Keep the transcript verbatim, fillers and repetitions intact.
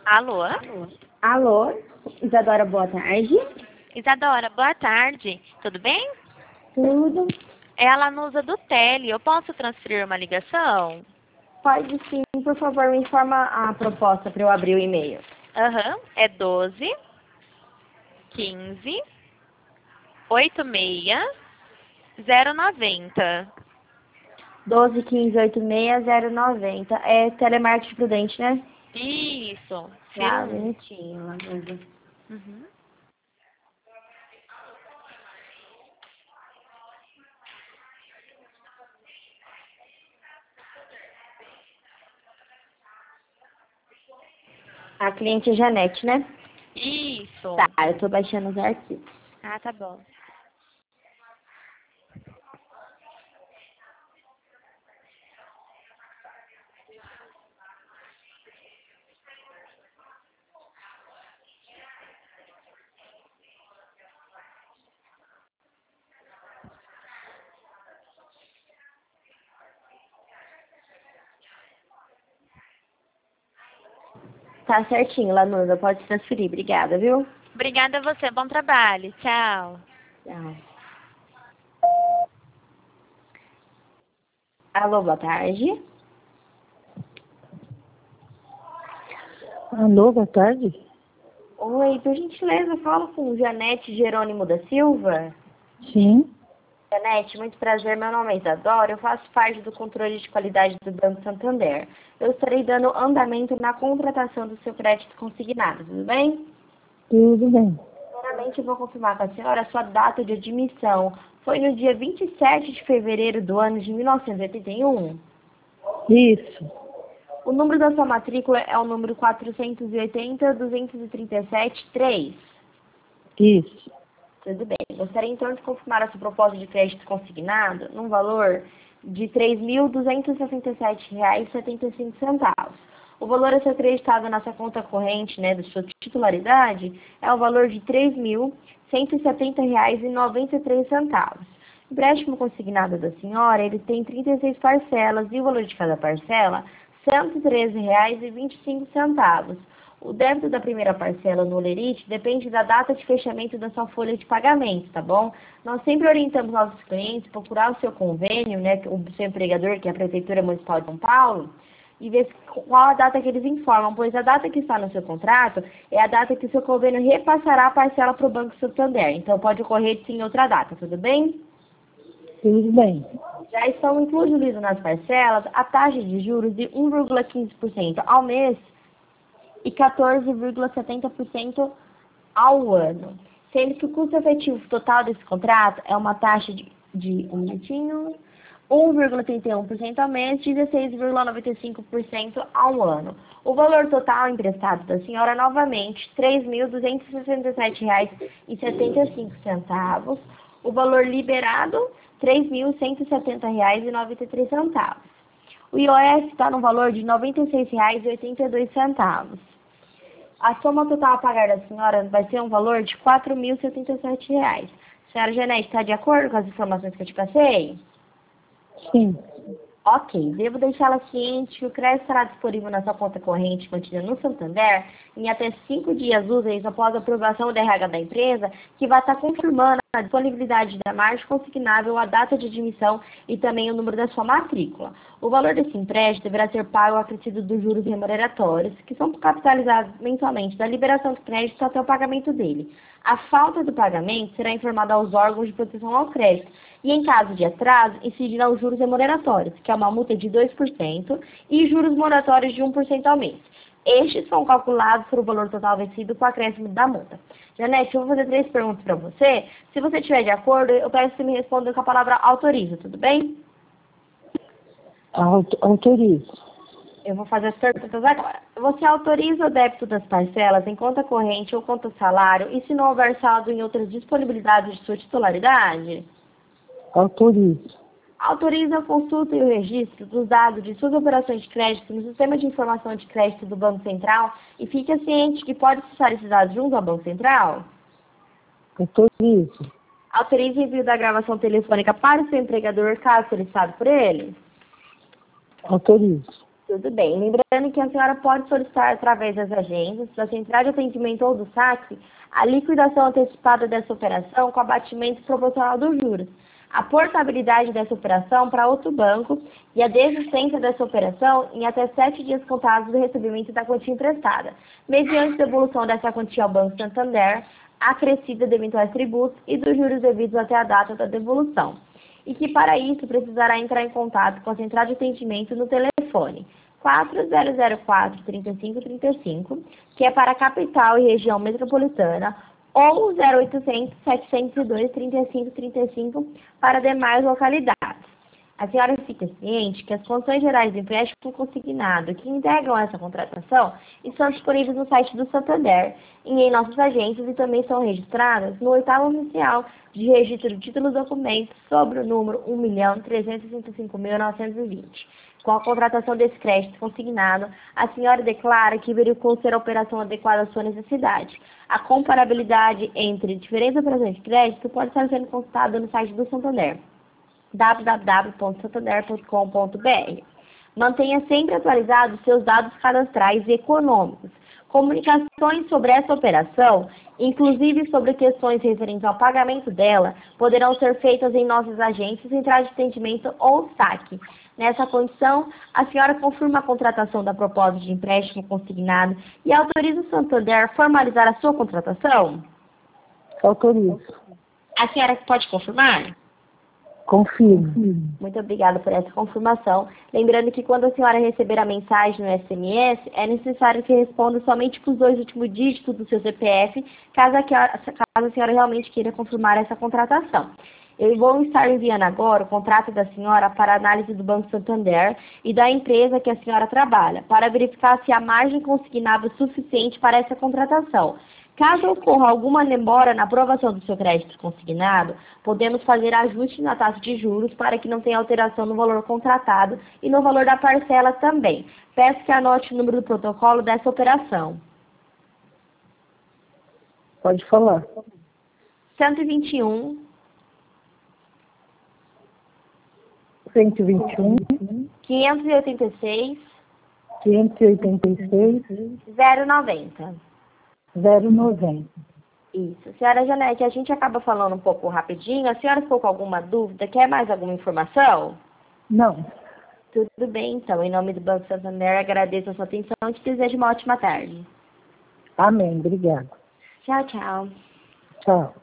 Alô? Alô, Isadora, boa tarde. Isadora, boa tarde. Tudo bem? Tudo? É a Lanusa do Tele. Eu posso transferir uma ligação? Pode sim, por favor, me informa a proposta para eu abrir o e-mail. Aham. É doze, quinze, oitenta e seis, zero noventa. doze quinze oitenta e seis zero noventa. É telemarketing prudente, né? Isso. Firo Tá, um um. minutinho, Lanusa. Uhum. A cliente é Janete, né? Isso. Tá, eu tô baixando os arquivos. Ah, tá bom. Tá certinho, Lanusa, pode transferir. Obrigada, viu? Obrigada a você. Bom trabalho. Tchau. Tchau. Alô, boa tarde. Alô, boa tarde. Oi, por gentileza, fala com Janete Jerônimo da Silva. Sim, Janete, muito prazer. Meu nome é Isadora. Eu faço parte do controle de qualidade do Banco Santander. Eu estarei dando andamento na contratação do seu crédito consignado, tudo bem? tudo bem. Primeiramente, eu vou confirmar com a senhora a sua data de admissão. Foi no dia vinte e sete de fevereiro do ano de mil novecentos e oitenta e um. Isso, O número da sua matrícula é o número quatrocentos e oitenta, duzentos e trinta e sete, três. isso, Tudo bem. Gostaria então de confirmar a sua proposta de crédito consignado num valor de três mil duzentos e sessenta e sete reais e setenta e cinco centavos. O valor a ser acreditado na sua conta corrente, né, da sua titularidade, é o valor de três mil cento e setenta reais e noventa e três centavos. O empréstimo consignado da senhora, ele tem trinta e seis parcelas e o valor de cada parcela, cento e treze reais e vinte e cinco centavos. O débito da primeira parcela no Olerite depende da data de fechamento da sua folha de pagamento, tá bom? Nós sempre orientamos nossos clientes a procurar o seu convênio, né, o seu empregador, que é a Prefeitura Municipal de São Paulo, e ver qual a data que eles informam, pois a data que está no seu contrato é a data que o seu convênio repassará a parcela para o Banco Santander. Então, pode ocorrer sim outra data, tudo bem? tudo bem. Já estão incluídos nas parcelas a taxa de juros de um vírgula quinze por cento ao mês e quatorze vírgula setenta por cento ao ano, sendo que o custo efetivo total desse contrato é uma taxa de, de um minutinho, um vírgula trinta e um por cento ao mês, dezesseis vírgula noventa e cinco por cento ao ano. O valor total emprestado da senhora, novamente, três mil duzentos e sessenta e sete reais e setenta e cinco centavos. O valor liberado, três mil cento e setenta reais e noventa e três centavos. O I O F está no valor de noventa e seis reais e oitenta e dois centavos. A soma total a pagar da senhora vai ser um valor de quatro mil e setenta e sete reais. Senhora Janete, está de acordo com as informações que eu te passei? Sim, Ok, devo deixá-la ciente que o crédito estará disponível na sua conta corrente contida no Santander em até cinco dias úteis após a aprovação do R H da empresa, que vai estar confirmando a disponibilidade da margem consignável, a data de admissão e também o número da sua matrícula. O valor desse empréstimo deverá ser pago acrescido dos juros remuneratórios, que são capitalizados mensalmente da liberação do crédito até o pagamento dele. A falta do pagamento será informada aos órgãos de proteção ao crédito e, em caso de atraso, incidirá os juros remuneratórios, que é uma multa de dois por cento, e juros moratórios de um por cento ao mês. Estes são calculados por o valor total vencido com o acréscimo da multa. Janete, eu vou fazer três perguntas para você. Se você estiver de acordo, eu peço que você me responda com a palavra autorizo, tudo bem? auto, autorizo. Eu vou fazer as perguntas agora. Você autoriza o débito das parcelas em conta corrente ou conta salário e se não houver saldo em outras disponibilidades de sua titularidade? Autorizo. Autoriza a consulta e o registro dos dados de suas operações de crédito no Sistema de Informação de Crédito do Banco Central e fique ciente que pode acessar esses dados junto ao Banco Central? Autorizo. Autoriza o envio da gravação telefônica para o seu empregador, caso solicitado por ele? Autorizo. Tudo bem. Lembrando que a senhora pode solicitar através das agências, da central de atendimento ou do saque, a liquidação antecipada dessa operação com abatimento proporcional dos juros, a portabilidade dessa operação para outro banco e a desistência dessa operação em até sete dias contados do recebimento da quantia emprestada, mediante devolução dessa quantia ao Banco Santander, acrescida de eventuais tributos e dos juros devidos até a data da devolução. E que para isso precisará entrar em contato com a central de atendimento no telefone quatro zero zero quatro, três cinco três cinco, que é para a capital e região metropolitana, ou zero oitocentos, setecentos e dois, trinta e cinco trinta e cinco para demais localidades. A senhora fica ciente que as condições gerais do empréstimo consignado que integram essa contratação estão disponíveis no site do Santander e em nossas agências e também são registradas no oitavo oficial de registro de títulos e documentos sobre o número um milhão trezentos e sessenta e cinco mil novecentos e vinte. Com a contratação desse crédito consignado, a senhora declara que verificou ser a operação adequada à sua necessidade. A comparabilidade entre diferentes operações de crédito pode estar sendo consultada no site do Santander, w w w ponto santander ponto com ponto b r. Mantenha sempre atualizados seus dados cadastrais e econômicos. Comunicações sobre essa operação, inclusive sobre questões referentes ao pagamento dela, poderão ser feitas em nossas agências, centrais de atendimento ou saque. Nessa condição, a senhora confirma a contratação da proposta de empréstimo consignado e autoriza o Santander a formalizar a sua contratação? Autorizo. A senhora pode confirmar? Confirmo. Muito obrigada por essa confirmação. Lembrando que quando a senhora receber a mensagem no S M S, é necessário que responda somente com os dois últimos dígitos do seu C P F, caso a, caso a senhora realmente queira confirmar essa contratação. Eu vou estar enviando agora o contrato da senhora para análise do Banco Santander e da empresa que a senhora trabalha, para verificar se há margem consignável suficiente para essa contratação. Caso ocorra alguma demora na aprovação do seu crédito consignado, podemos fazer ajuste na taxa de juros para que não tenha alteração no valor contratado e no valor da parcela também. Peço que anote o número do protocolo dessa operação. Pode falar. cento e vinte e um, cento e vinte e um, quinhentos e oitenta e seis, quinhentos e oitenta e seis, zero noventa. zero noventa. Isso. Senhora Janete, a gente acaba falando um pouco rapidinho. A senhora ficou com alguma dúvida? Quer mais alguma informação? Não. Tudo bem, então. Em nome do Banco Santander, agradeço a sua atenção e te desejo uma ótima tarde. Amém. Obrigada. Tchau, tchau. Tchau.